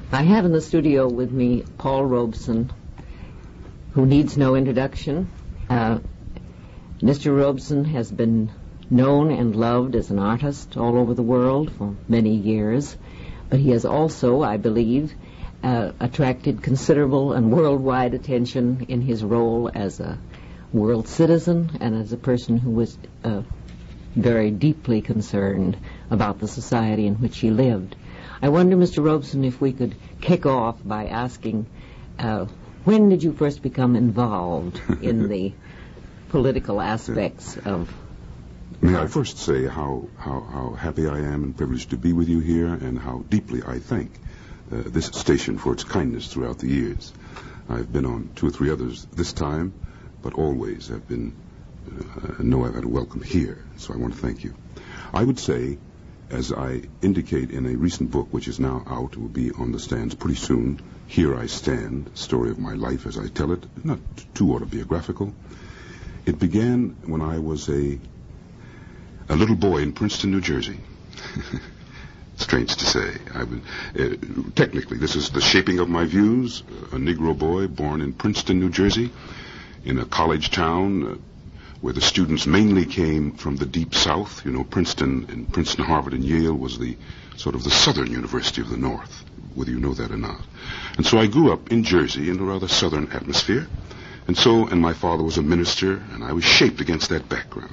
I have in the studio with me Paul Robeson, who needs no introduction. Mr. Robeson has been known and loved as an artist all over the world for many years, but he has also, I believe, attracted considerable and worldwide attention in his role as a world citizen and as a person who was very deeply concerned about the society in which he lived. I wonder, Mr. Robeson, if we could kick off by asking, when did you first become involved in the political aspects of... May I first say how happy I am and privileged to be with you here, and how deeply I thank this station for its kindness throughout the years. I've been on 2 or 3 others this time, but always have been, know I've had a welcome here, so I want to thank you. I would say, as I indicate in a recent book which is now out, it will be on the stands pretty soon, Here I Stand, story of my life as I tell it, not too autobiographical. It began when I was a little boy in Princeton, New Jersey. Strange to say. Technically, this is the shaping of my views. A Negro boy born in Princeton, New Jersey, in a college town where the students mainly came from the deep South. You know, Princeton, Harvard, and Yale was the sort of the Southern University of the North, whether you know that or not. And so I grew up in Jersey in a rather Southern atmosphere. And my father was a minister, and I was shaped against that background.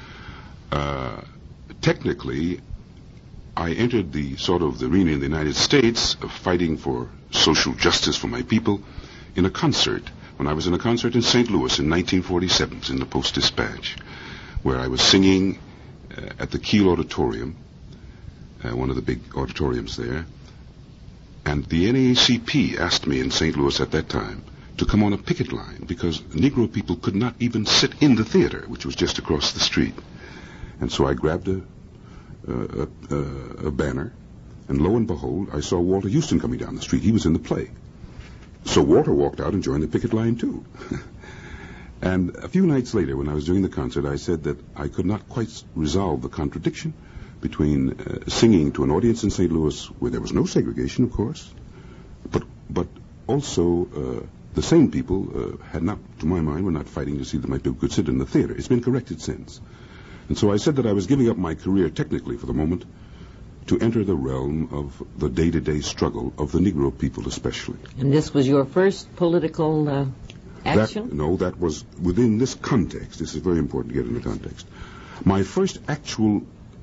Technically, I entered the sort of the arena in the United States of fighting for social justice for my people in a concert, when I was in a concert in St. Louis in 1947, in the Post-Dispatch, where I was singing at the Kiel Auditorium, one of the big auditoriums there, and the NAACP asked me in St. Louis at that time to come on a picket line because Negro people could not even sit in the theater, which was just across the street. And so I grabbed a banner, and lo and behold, I saw Walter Houston coming down the street. He was in the play. So Walter walked out and joined the picket line, too. And a few nights later, when I was doing the concert, I said that I could not quite resolve the contradiction between singing to an audience in St. Louis, where there was no segregation, of course, but also the same people had not, to my mind, were not fighting to see that my people could sit in the theater. It's been corrected since. And so I said that I was giving up my career technically for the moment to enter the realm of the day-to-day struggle of the Negro people especially. And this was your first political action? That was within this context. This is very important to get in the context. My first actual,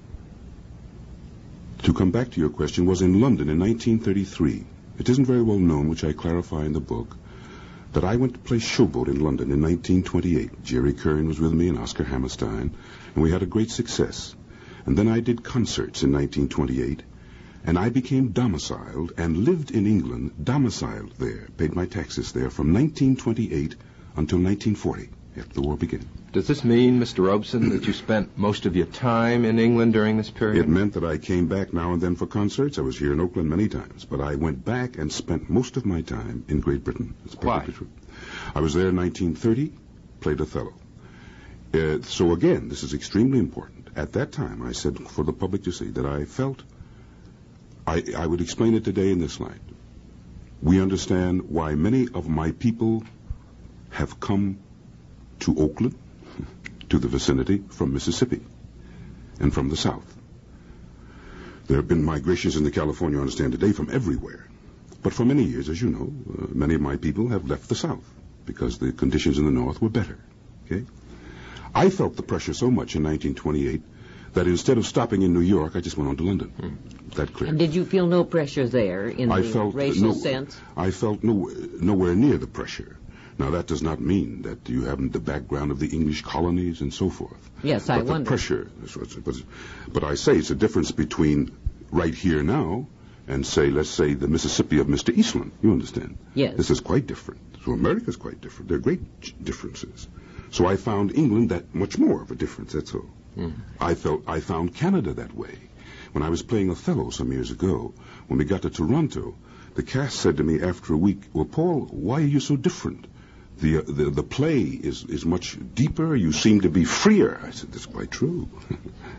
to come back to your question, was in London in 1933. It isn't very well known, which I clarify in the book, that I went to play Showboat in London in 1928. Jerry Curran was with me and Oscar Hammerstein, and we had a great success. And then I did concerts in 1928, and I became domiciled and lived in England, domiciled there, paid my taxes there from 1928 until 1940, after the war began. Does this mean, Mr. Robeson, that you spent most of your time in England during this period? It meant that I came back now and then for concerts. I was here in Oakland many times, but I went back and spent most of my time in Great Britain. It's perfectly true. I was there in 1930, played Othello. So again, this is extremely important. At that time, I said for the public to see that I felt, I would explain it today in this light. We understand why many of my people have come to Oakland, to the vicinity, from Mississippi and from the South. There have been migrations in the California, I understand today, from everywhere. But for many years, as you know, many of my people have left the South because the conditions in the North were better. Okay? I felt the pressure so much in 1928 that instead of stopping in New York, I just went on to London. That clear. And did you feel no pressure there in the racial sense? I felt nowhere near the pressure. Now, that does not mean that you haven't the background of the English colonies and so forth. Yes, I wonder. The pressure, but I say it's a difference between right here now and, let's say, the Mississippi of Mr. Eastland. You understand? Yes. This is quite different. So America's quite different. There are great differences. So I found England that much more of a difference, that's all. I found Canada that way. When I was playing Othello some years ago, when we got to Toronto, the cast said to me after a week, "Well, Paul, why are you so different? The play is much deeper. You seem to be freer." I said, "That's quite true."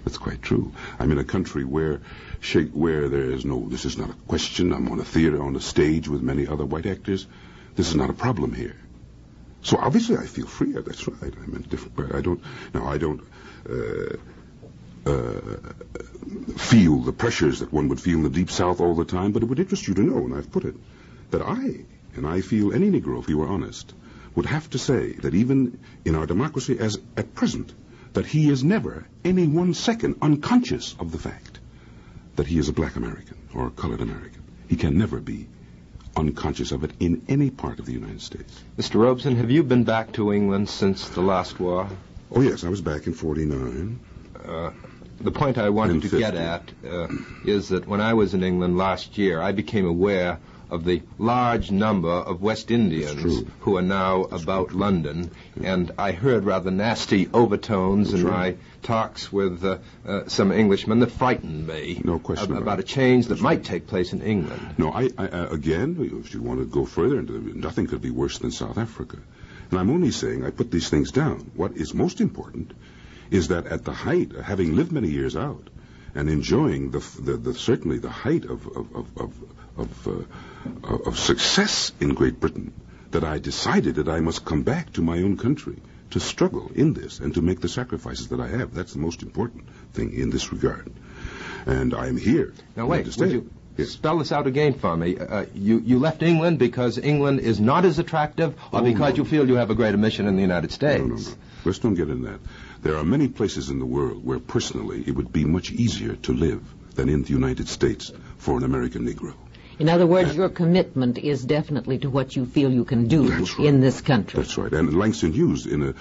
That's quite true. I'm in a country where there is no, this is not a question. I'm on a theater, on a stage with many other white actors. This is not a problem here. So obviously I feel free. That's right. I'm in a different, but I don't feel the pressures that one would feel in the Deep South all the time, but it would interest you to know, and I've put it, that I feel any Negro, if he were honest, would have to say that even in our democracy as at present, that he is never, any 1 second, unconscious of the fact that he is a black American or a colored American. He can never be unconscious of it in any part of the United States. Mr. Robeson, have you been back to England since the last war? Oh, yes, I was back in 49. The point I wanted to get at is that when I was in England last year, I became aware of the large number of West Indians who are now about London, and I heard rather nasty overtones in my talks with some Englishmen that frightened me. No question about a change that might take place in England. No, I again, if you want to go further, nothing could be worse than South Africa. And I'm only saying I put these things down. What is most important is that at the height, having lived many years out, and enjoying certainly the height of success in Great Britain, that I decided that I must come back to my own country to struggle in this and to make the sacrifices that I have. That's the most important thing in this regard. And I'm here. Now wait, would you spell this out again for me? You left England because England is not as attractive, or because you feel you have a greater mission in the United States? No. Let's don't get into that. There are many places in the world where personally it would be much easier to live than in the United States for an American Negro. In other words, your commitment is definitely to what you feel you can do in this country. That's right. And Langston Hughes, in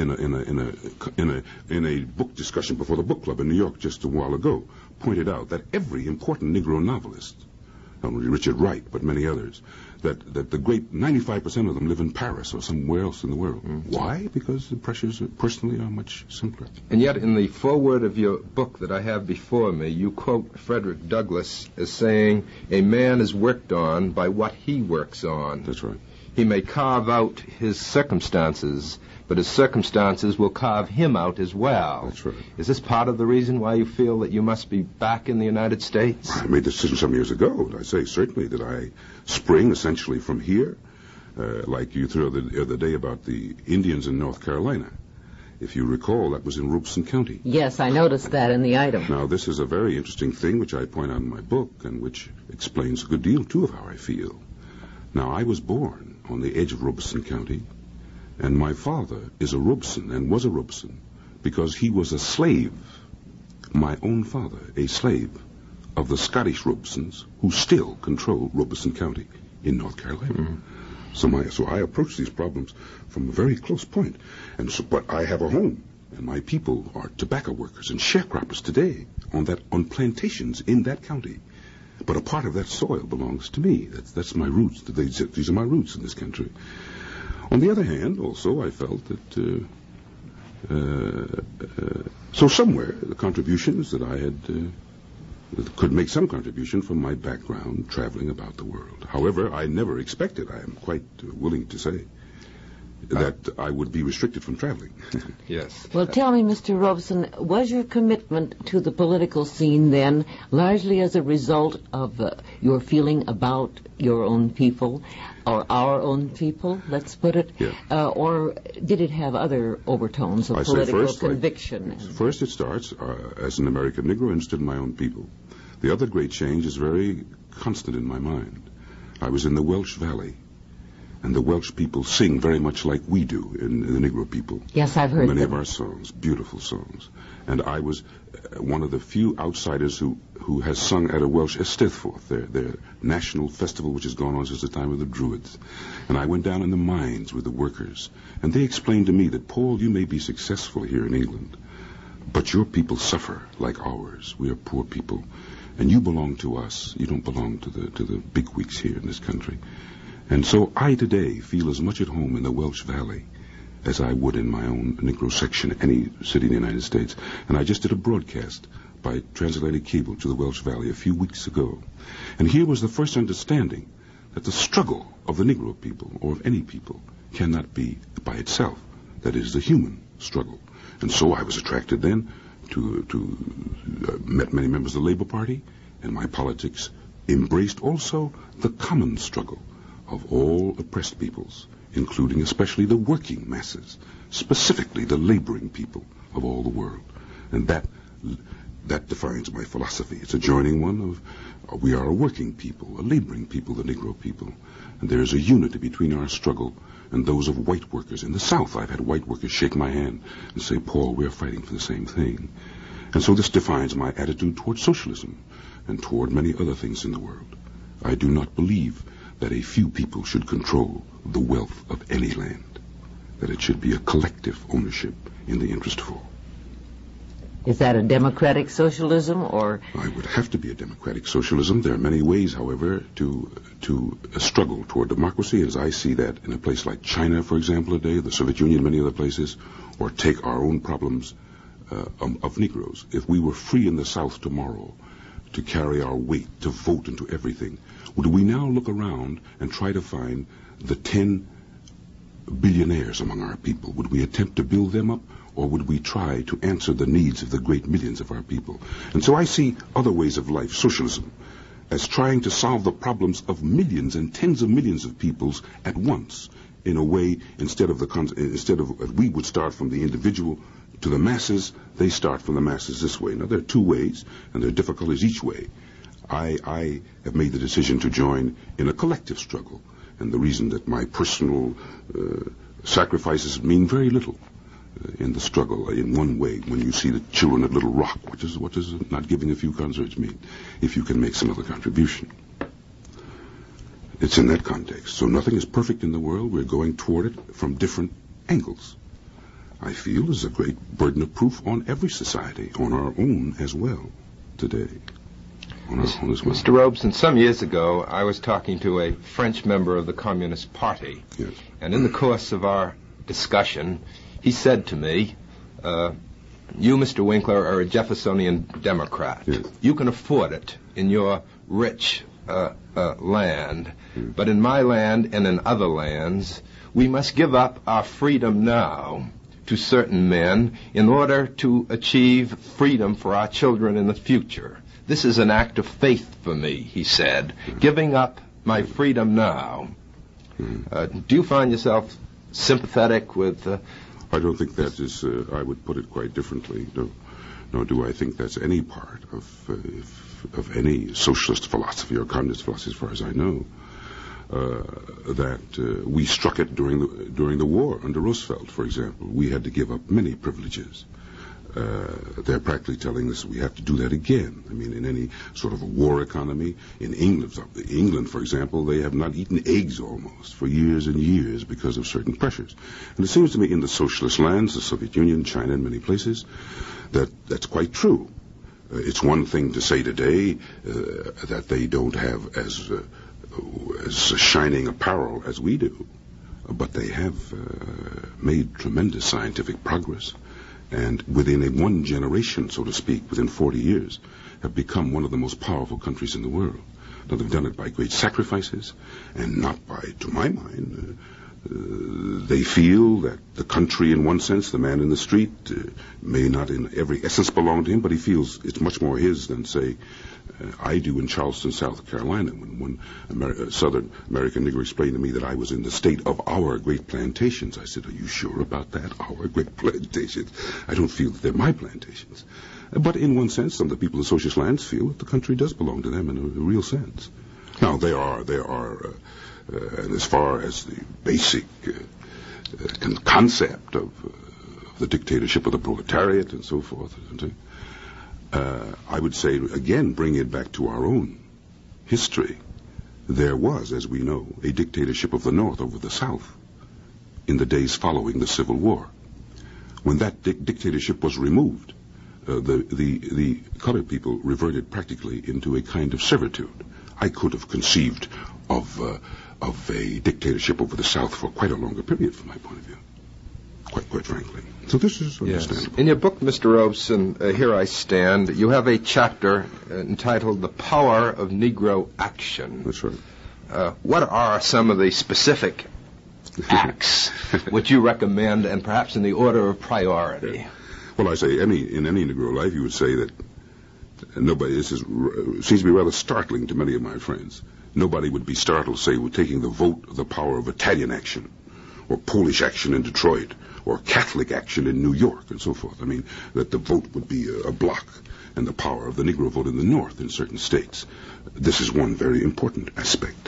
a book discussion before the book club in New York just a while ago, pointed out that every important Negro novelist, not only Richard Wright but many others, that the great 95% of them live in Paris or somewhere else in the world. Mm-hmm. Why? Because the pressures personally are much simpler. And yet in the foreword of your book that I have before me, you quote Frederick Douglass as saying, "A man is worked on by what he works on." That's right. He may carve out his circumstances, but his circumstances will carve him out as well. That's right. Is this part of the reason why you feel that you must be back in the United States? I made the decision some years ago. I say certainly that I spring essentially from here, like you threw the other day about the Indians in North Carolina. If you recall, that was in Robeson County. Yes, I noticed that in the item. Now, this is a very interesting thing which I point out in my book and which explains a good deal, too, of how I feel. Now, I was born on the edge of Robeson County, and my father is a Robeson and was a Robeson because he was a slave, my own father, a slave of the Scottish Robesons who still control Robeson County in North Carolina. Mm-hmm. So I approach these problems from a very close point. But I have a home, and my people are tobacco workers and sharecroppers today on plantations in that county. But a part of that soil belongs to me. That's my roots. These are my roots in this country. On the other hand, also, I felt that so somewhere the contributions that I had could make some contribution from my background traveling about the world. However, I never expected, I am quite willing to say, that I would be restricted from traveling. Yes. Well, tell me, Mr. Robeson, was your commitment to the political scene then largely as a result of your feeling about your own people, or our own people, let's put it, or did it have other overtones of political conviction? First it starts as an American Negro interested in my own people. The other great change is very constant in my mind. I was in the Welsh Valley, and the Welsh people sing very much like we do in the Negro people. Yes, I've heard many of our songs, beautiful songs. And I was one of the few outsiders who has sung at a Welsh Eisteddfod, their national festival which has gone on since the time of the Druids. And I went down in the mines with the workers, and they explained to me that, Paul, you may be successful here in England, but your people suffer like ours. We are poor people, and you belong to us. You don't belong to the bigwigs here in this country. And so I today feel as much at home in the Welsh Valley as I would in my own Negro section, any city in the United States. And I just did a broadcast by transatlantic cable to the Welsh Valley a few weeks ago. And here was the first understanding that the struggle of the Negro people, or of any people, cannot be by itself. That is the human struggle. And so I was attracted then met many members of the Labour Party, and my politics embraced also the common struggle of all oppressed peoples, including especially the working masses, specifically the laboring people of all the world. And that defines my philosophy. It's a joining one of we are a working people, a laboring people, the Negro people. And there is a unity between our struggle and those of white workers. In the South, I've had white workers shake my hand and say, Paul, we're fighting for the same thing. And so this defines my attitude toward socialism and toward many other things in the world. I do not believe that a few people should control the wealth of any land, that it should be a collective ownership in the interest of all. Is that a democratic socialism, or? I would have to be a democratic socialism. There are many ways, however, to struggle toward democracy, as I see that in a place like China, for example, today, the Soviet Union, many other places, or take our own problems of Negroes. If we were free in the South tomorrow to carry our weight, to vote into everything, would we now look around and try to find the 10 billionaires among our people? Would we attempt to build them up? Or would we try to answer the needs of the great millions of our people? And so I see other ways of life, socialism, as trying to solve the problems of millions and tens of millions of peoples at once, in a way, instead of we would start from the individual to the masses, they start from the masses this way. Now, there are two ways, and there are difficulties each way. I have made the decision to join in a collective struggle, and the reason that my personal sacrifices mean very little in the struggle, in one way, when you see the children at Little Rock, what does not giving a few concerts mean if you can make some other contribution? It's in that context. So nothing is perfect in the world. We're going toward it from different angles. I feel there's a great burden of proof on every society, on our own as well, today. On our own as well. Mr. Robeson, some years ago, I was talking to a French member of the Communist Party. Yes. And in the course of our discussion, he said to me, you, Mr. Winkler, are a Jeffersonian Democrat. Yes. You can afford it in your rich land. But in my land and in other lands, we must give up our freedom now to certain men in order to achieve freedom for our children in the future. This is an act of faith for me, he said, giving up my freedom now. Do you find yourself sympathetic with... I don't think that is, I would put it quite differently. Nor do I think that's any part of any socialist philosophy or communist philosophy, as far as I know. That we struck it during the war under Roosevelt, for example. We had to give up many privileges. They're practically telling us we have to do that again. I mean, in any sort of a war economy, in England, for example, they have not eaten eggs almost for years and years because of certain pressures. And it seems to me in the socialist lands, the Soviet Union, China, and many places, that's quite true. It's one thing to say today that they don't have as shining apparel as we do, but they have made tremendous scientific progress. And within one generation, so to speak, within 40 years, have become one of the most powerful countries in the world. Now, they've done it by great sacrifices, and not by, to my mind, they feel that the country, in one sense, the man in the street, may not in every essence belong to him, but he feels it's much more his than, say, I do in Charleston, South Carolina. When one Southern American Negro explained to me that I was in the state of our great plantations, I said, are you sure about that, our great plantations? I don't feel that they're my plantations. But in one sense, some of the people in the socialist lands feel that the country does belong to them in a real sense. Now, there are and as far as the basic concept of the dictatorship of the proletariat and so forth, I would say, again, bring it back to our own history. There was, as we know, a dictatorship of the North over the South in the days following the Civil War. When that dictatorship was removed, the colored people reverted practically into a kind of servitude. I could have conceived of a dictatorship over the South for quite a longer period, from my point of view, quite frankly. So this is understandable. Yes. In your book, Mr. Robeson, Here I Stand, you have a chapter entitled The Power of Negro Action. That's right. What are some of the specific acts which you recommend, and perhaps in the order of priority? Well, I say in any Negro life, you would say that seems to be rather startling to many of my friends. Nobody would be startled, say, with taking the vote, the power of Italian action, or Polish action in Detroit, or Catholic action in New York, and so forth. I mean, that the vote would be a block, and the power of the Negro vote in the North in certain states. This is one very important aspect,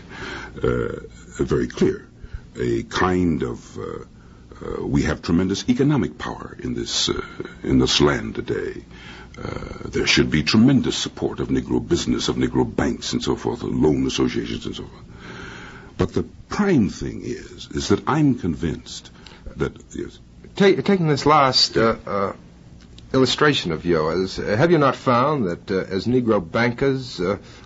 very clear. A kind of we have tremendous economic power in this land today. There should be tremendous support of Negro business, of Negro banks, and so forth, of loan associations, and so forth. But the prime thing is that I'm convinced that yes. Taking this last illustration of yours, have you not found that as Negro bankers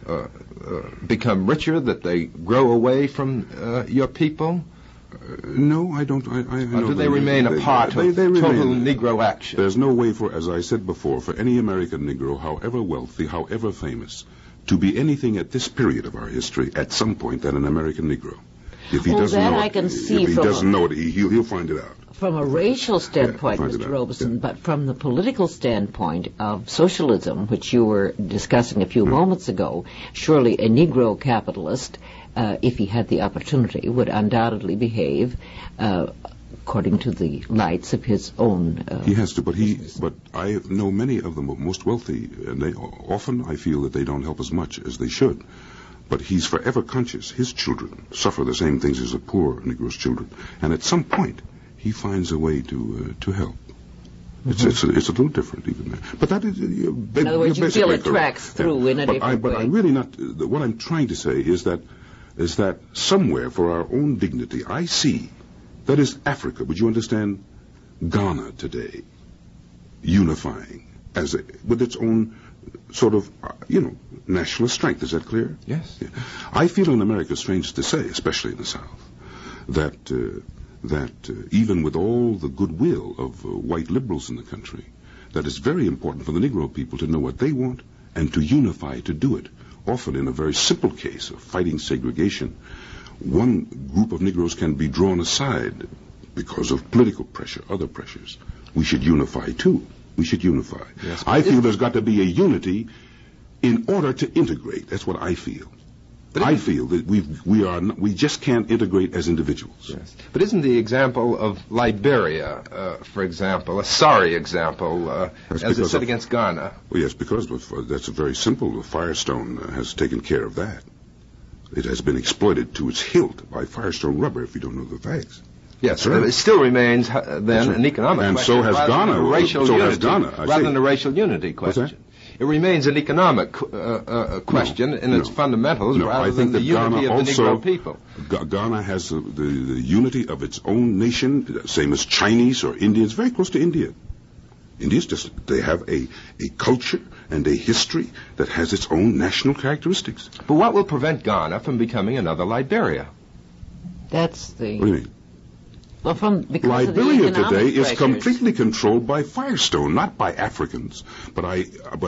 become richer, that they grow away from your people? No, I don't. I or do they remain a part of total Negro action? There's no way for, as I said before, for any American Negro, however wealthy, however famous, to be anything at this period of our history at some point than an American Negro. If he doesn't know it, if he doesn't know it, he'll find it out. From a racial standpoint, Mr. Robeson, but from the political standpoint of socialism, which you were discussing a few moments ago, surely a Negro capitalist, if he had the opportunity, would undoubtedly behave according to the lights of his own. He has to, but I know many of the most wealthy, and often I feel that they don't help as much as they should. But he's forever conscious his children suffer the same things as a poor Negro's children, and at some point he finds a way to help. Mm-hmm. It's a little different even there. But that is in other words, you feel it tracks through in a different way. But I'm really not. What I'm trying to say is that somewhere for our own dignity, I see that is Africa. Would you understand? Ghana today, unifying with its own sort of national strength. Is that clear? Yes. Yeah. I feel in America, strange to say, especially in the South, that even with all the goodwill of white liberals in the country, that it's very important for the Negro people to know what they want and to unify to do it. Often in a very simple case of fighting segregation, one group of Negroes can be drawn aside because of political pressure, other pressures. We should unify too. We should unify. Yes, I feel there's got to be a unity in order to integrate. That's what I feel. But I feel that we just can't integrate as individuals. Yes. But isn't the example of Liberia, for example, a sorry example, as it's set against Ghana? Well, yes, because that's very simple. Firestone has taken care of that. It has been exploited to its hilt by Firestone Rubber, if you don't know the facts. Yes, it still remains then an economic and question. And so has Ghana. Rather than a racial unity question. It remains an economic question in its fundamentals rather than the unity of the Negro people. Ghana has the unity of its own nation, same as Chinese or Indians, very close to India. Indians they have a culture and a history that has its own national characteristics. But what will prevent Ghana from becoming another Liberia? That's the... What do you mean? Well, Liberia today is completely controlled by Firestone, not by Africans. But I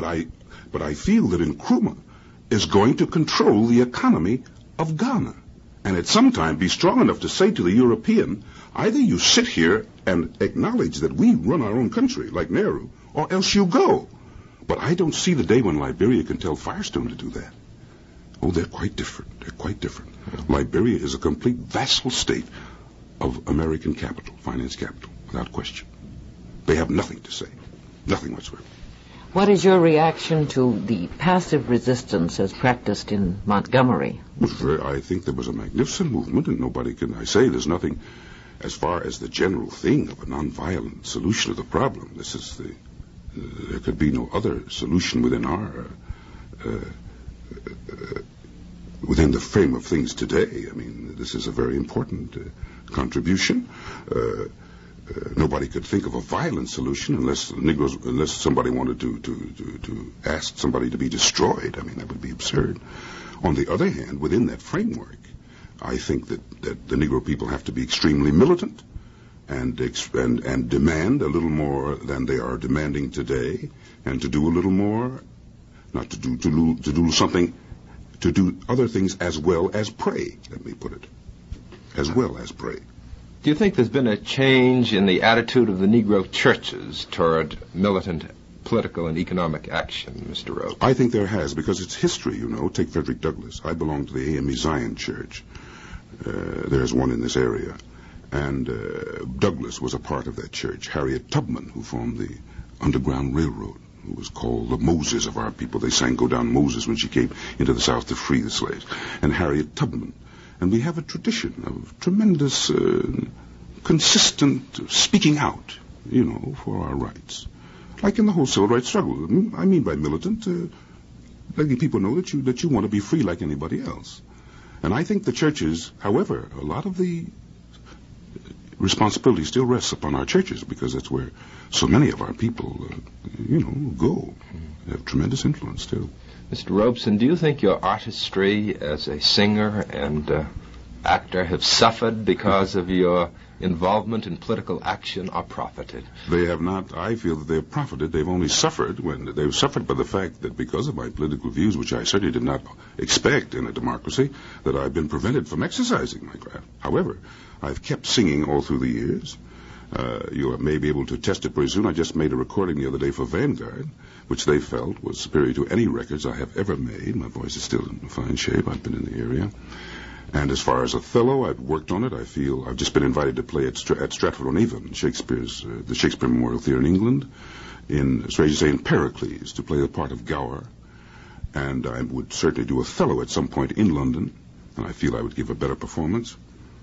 feel that Nkrumah is going to control the economy of Ghana, and at some time be strong enough to say to the European, either you sit here and acknowledge that we run our own country, like Nehru, or else you go. But I don't see the day when Liberia can tell Firestone to do that. Oh, they're quite different. They're quite different. Liberia is a complete vassal state of American capital, finance capital, without question. They have nothing to say, nothing whatsoever. What is your reaction to the passive resistance as practiced in Montgomery? I think there was a magnificent movement, and I say there's nothing as far as the general thing of a nonviolent solution of the problem. There could be no other solution within within the frame of things today. I mean, this is a very important contribution. Nobody could think of a violent solution unless somebody wanted to ask somebody to be destroyed. I mean, that would be absurd. On the other hand, within that framework, I think that the Negro people have to be extremely militant and demand a little more than they are demanding today, and to do a little more, not to do something, to do other things as well as pray. Let me put it, as well as pray. Do you think there's been a change in the attitude of the Negro churches toward militant political and economic action, Mr. Rhodes? I think there has, because it's history, you know. Take Frederick Douglass. I belong to the AME Zion Church. There's one in this area. And Douglass was a part of that church. Harriet Tubman, who formed the Underground Railroad, who was called the Moses of our people. They sang Go Down Moses when she came into the South to free the slaves. And Harriet Tubman. And we have a tradition of tremendous, consistent speaking out, you know, for our rights. Like in the whole civil rights struggle. I mean by militant, letting people know that you want to be free like anybody else. And I think the churches, however, a lot of the responsibility still rests upon our churches, because that's where so many of our people, go. They have tremendous influence still. Mr. Robeson, do you think your artistry as a singer and actor have suffered because of your involvement in political action, or profited? They have not. I feel that they have profited. They've only suffered when they've suffered by the fact that because of my political views, which I certainly did not expect in a democracy, that I've been prevented from exercising my craft. However, I've kept singing all through the years. You may be able to test it pretty soon. I just made a recording the other day for Vanguard, which they felt was superior to any records I have ever made. My voice is still in fine shape. I've been in the area. And as far as Othello, I've worked on it. I feel I've just been invited to play at Stratford-on-Avon, the Shakespeare Memorial Theatre in England, in Pericles, to play the part of Gower. And I would certainly do Othello at some point in London, and I feel I would give a better performance.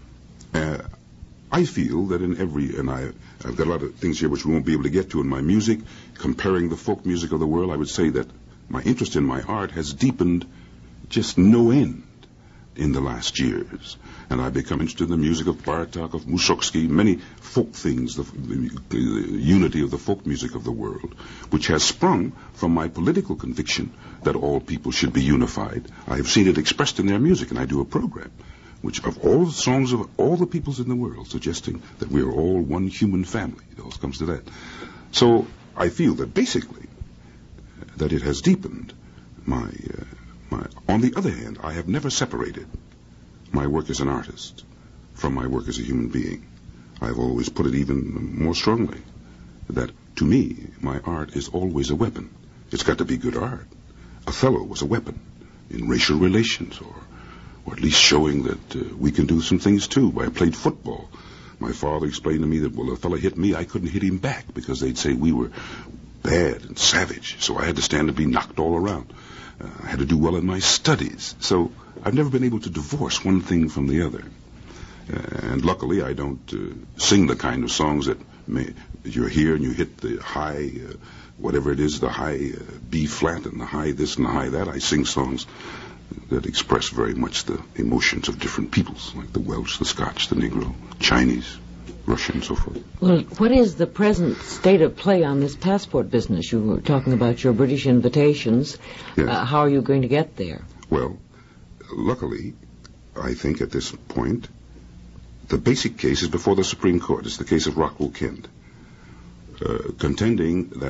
I feel that I've got a lot of things here which we won't be able to get to in my music. Comparing the folk music of the world, I would say that my interest in my art has deepened just no end in the last years. And I've become interested in the music of Bartok, of Mussorgsky, many folk things, the unity of the folk music of the world, which has sprung from my political conviction that all people should be unified. I have seen it expressed in their music, and I do a program which of all the songs of all the peoples in the world, suggesting that we are all one human family. It all comes to that. So I feel that basically that it has deepened my. On the other hand, I have never separated my work as an artist from my work as a human being. I've always put it even more strongly that to me, my art is always a weapon. It's got to be good art. Othello was a weapon in racial relations, or at least showing that we can do some things too. I played football. My father explained to me that, well, if a fellow hit me, I couldn't hit him back because they'd say we were bad and savage. So I had to stand and be knocked all around. I had to do well in my studies. So I've never been able to divorce one thing from the other. And luckily, I don't sing the kind of songs that you're here and you hit the high, whatever it is, the high B flat and the high this and the high that. I sing songs that express very much the emotions of different peoples, like the Welsh, the Scotch, the Negro, Chinese, Russian, and so forth. Well, what is the present state of play on this passport business? You were talking about your British invitations. Yes. How are you going to get there? Well, luckily, I think at this point, the basic case is before the Supreme Court. It's the case of Rockwell Kent, contending that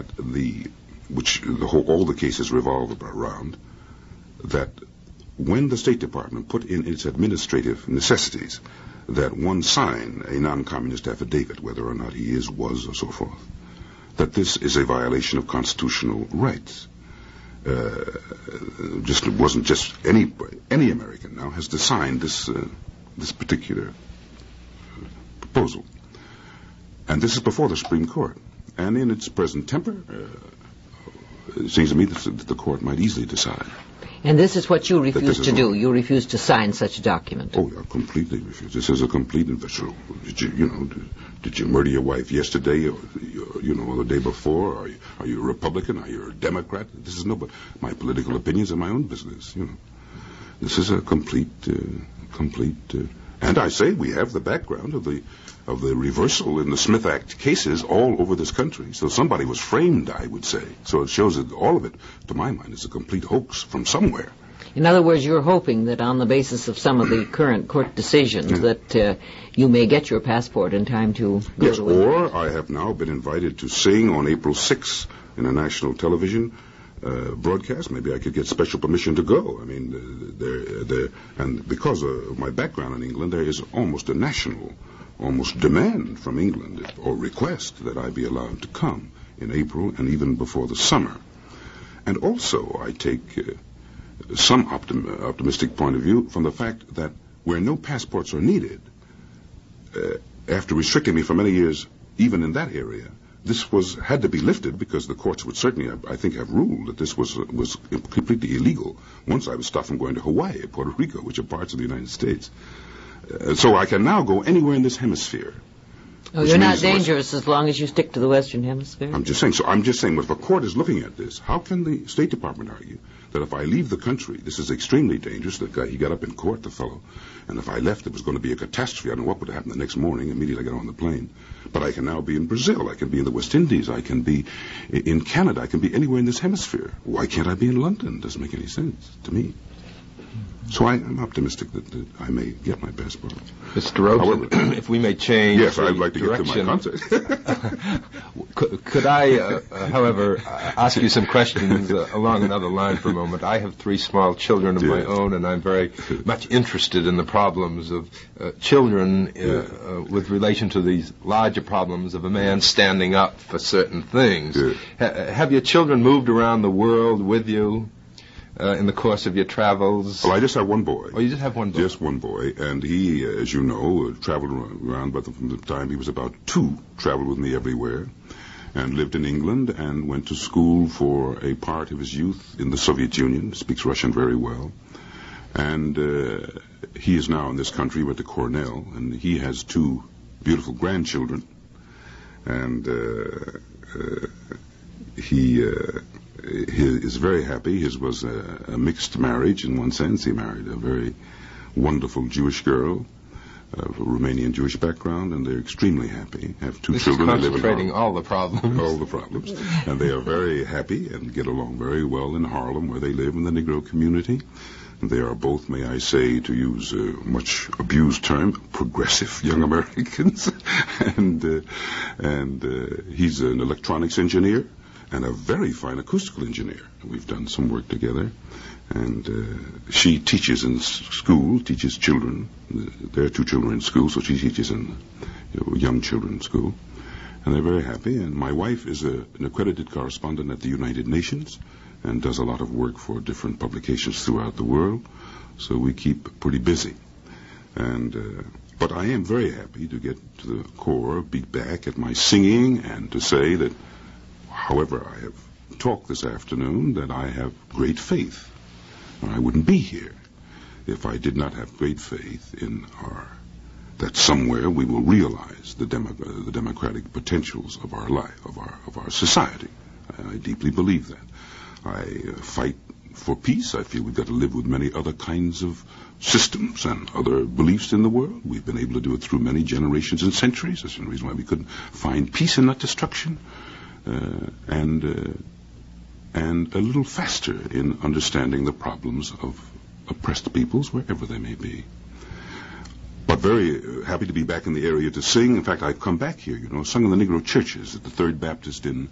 all the cases revolve around, that when the State Department put in its administrative necessities that one sign a non-communist affidavit, whether or not he was, or so forth, that this is a violation of constitutional rights. It wasn't just any American now has to sign this particular proposal. And this is before the Supreme Court. And in its present temper, it seems to me that the court might easily decide. And this is what you refuse to do. You refuse to sign such a document. Oh, I completely refuse. This is a complete investigation. Did you murder your wife yesterday, or the day before? Are you a Republican? Are you a Democrat? This is but my political opinions are my own business. This is a complete. And I say we have the background of the reversal in the Smith Act cases all over this country. So somebody was framed, I would say. So it shows that all of it, to my mind, is a complete hoax from somewhere. In other words, you're hoping that on the basis of some of the current court decisions that you may get your passport in time to go to England. Or I have now been invited to sing on April 6th in a national television broadcast. Maybe I could get special permission to go. I mean, and because of my background in England, there is almost a national almost demand from England or request that I be allowed to come in April and even before the summer. And also I take some optimistic point of view from the fact that where no passports are needed, after restricting me for many years, even in that area, this had to be lifted because the courts would certainly, I think, have ruled that this was completely illegal once I was stopped from going to Hawaii, Puerto Rico, which are parts of the United States. So I can now go anywhere in this hemisphere. Oh, you're not dangerous as long as you stick to the Western Hemisphere. I'm just saying. So I'm just saying, if a court is looking at this, how can the State Department argue that if I leave the country, this is extremely dangerous? He got up in court, the fellow, and if I left, it was going to be a catastrophe. I don't know what would happen the next morning. Immediately I got on the plane. But I can now be in Brazil. I can be in the West Indies. I can be in Canada. I can be anywhere in this hemisphere. Why can't I be in London? It doesn't make any sense to me. So I'm optimistic that I may get my passport. Mr. Robeson, if we may change. Yes, I'd like to get to my contact. Could I, however, ask you some questions along another line for a moment? I have 3 small children of my own, and I'm very much interested in the problems of children with relation to these larger problems of a man standing up for certain things. Have your children moved around the world with you? In the course of your travels? Well, I just have one boy. Oh, you just have one boy? Just one boy, and he, as you know, traveled around, but from the time he was about 2, traveled with me everywhere, and lived in England, and went to school for a part of his youth in the Soviet Union, speaks Russian very well, and he is now in this country, went to Cornell, and he has 2 beautiful grandchildren, and he is very happy. His was a mixed marriage in one sense. He married a very wonderful Jewish girl of a Romanian Jewish background, and they're extremely happy. Have 2 children. This is concentrating all the problems. All the problems. And they are very happy and get along very well in Harlem, where they live in the Negro community. And they are both, may I say, to use a much abused term, progressive young Americans. and he's an electronics engineer and a very fine acoustical engineer. We've done some work together. And she teaches in school, teaches children. There are 2 children in school, so she teaches in young children's school. And they're very happy. And my wife is an accredited correspondent at the United Nations and does a lot of work for different publications throughout the world. So we keep pretty busy. But I am very happy to get to the core, be back at my singing, and to say that, however I have talked this afternoon, that I have great faith. I wouldn't be here if I did not have great faith in that somewhere we will realize the democratic potentials of our life, of our society. I deeply believe that. I fight for peace. I feel we've got to live with many other kinds of systems and other beliefs in the world. We've been able to do it through many generations and centuries. That's the reason why we couldn't find peace and not destruction. And a little faster in understanding the problems of oppressed peoples wherever they may be. But very happy to be back in the area to sing. In fact, I've come back here, sung in the Negro churches at the Third Baptist in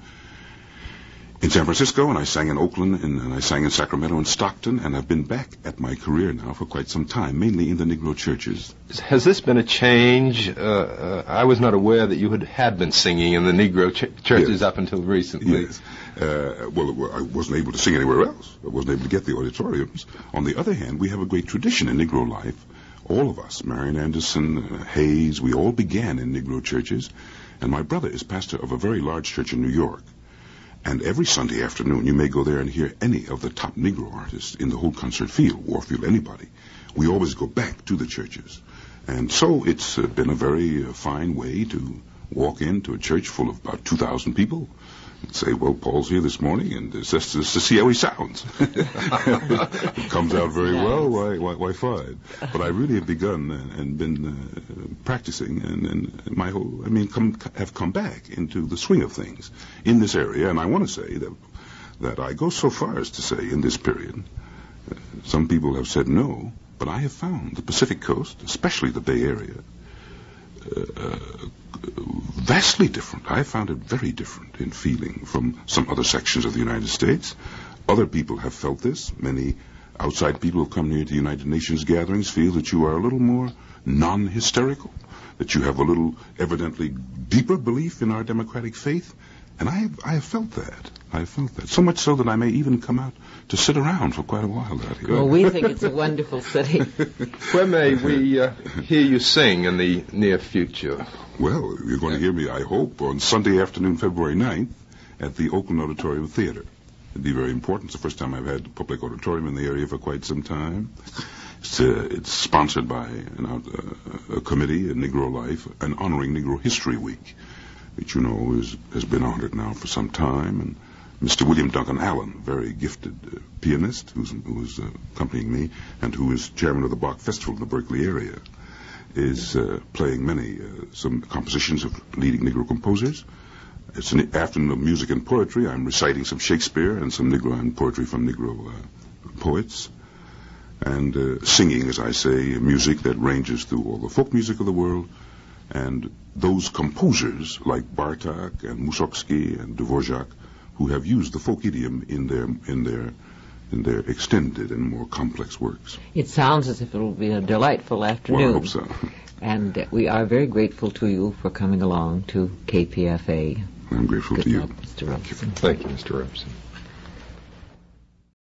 San Francisco, and I sang in Oakland, and I sang in Sacramento and Stockton, and I've been back at my career now for quite some time, mainly in the Negro churches. Has this been a change? I was not aware that you had been singing in the Negro churches up until recently. Yes. Well, I wasn't able to sing anywhere else. I wasn't able to get the auditoriums. On the other hand, we have a great tradition in Negro life. All of us, Marian Anderson, Hayes, we all began in Negro churches, and my brother is pastor of a very large church in New York. And every Sunday afternoon, you may go there and hear any of the top Negro artists in the whole concert field, Warfield, anybody. We always go back to the churches. And so it's been a very fine way to walk into a church full of about 2,000 people and say, well, Paul's here this morning, and just to see how he sounds. It comes out very well, why fine? But I really have begun and been practicing, and have come back into the swing of things in this area. And I want to say that I go so far as to say in this period, some people have said no, but I have found the Pacific Coast, especially the Bay Area, vastly different. I found it very different in feeling from some other sections of the United States. Other people have felt this. Many outside people who come here to the United Nations gatherings feel that you are a little more non-hysterical, that you have a little, evidently, deeper belief in our democratic faith. And I have felt that. I have felt that. So much so that I may even come out to sit around for quite a while out here. Well, we think it's a wonderful city. When may we hear you sing in the near future? Well, you're going to hear me, I hope, on Sunday afternoon, February 9th, at the Oakland Auditorium Theater. It'd be very important. It's the first time I've had a public auditorium in the area for quite some time. It's sponsored by a committee, Negro Life, and honoring Negro History Week, which, you know, has been honored now for some time. And Mr. William Duncan Allen, very gifted pianist who's accompanying me and who is chairman of the Bach Festival in the Berkeley area, is playing some compositions of leading Negro composers. It's an afternoon of music and poetry. I'm reciting some Shakespeare and some Negro and poetry from Negro poets. And singing, as I say, music that ranges through all the folk music of the world. And those composers like Bartok and Mussorgsky and Dvorak, who have used the folk idiom in their extended and more complex works. It sounds as if it will be a delightful afternoon. Well, I hope so. And we are very grateful to you for coming along to KPFA. I'm grateful to you. Good luck, Mr. Robeson. Thank you, Mr. Robeson.